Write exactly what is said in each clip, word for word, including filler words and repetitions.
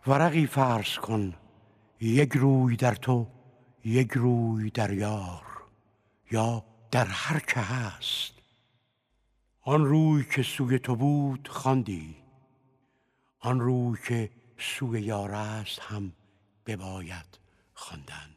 ورقی فرض کن، یک روی در تو، یک روی در یار، یا در هر که هست. آن روی که سوی تو بود خواندی، آن روی که سوی یار است هم بباید خواندن.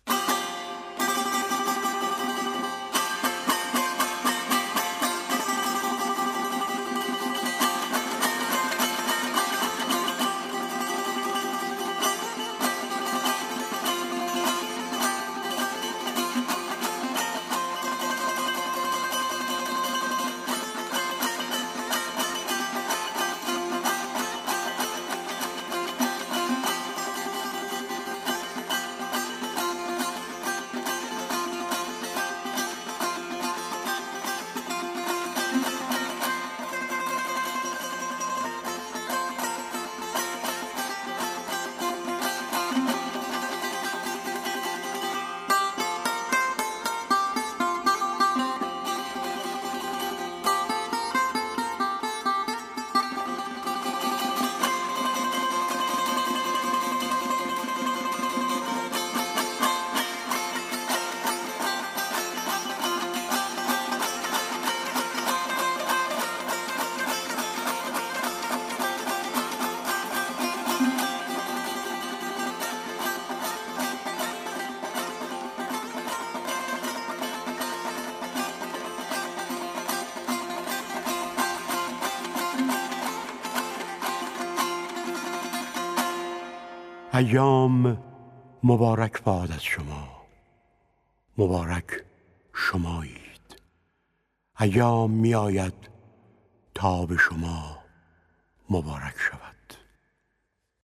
ایام مبارک باد از شما، مبارک شمایید. ایام می آید تا به شما مبارک شود.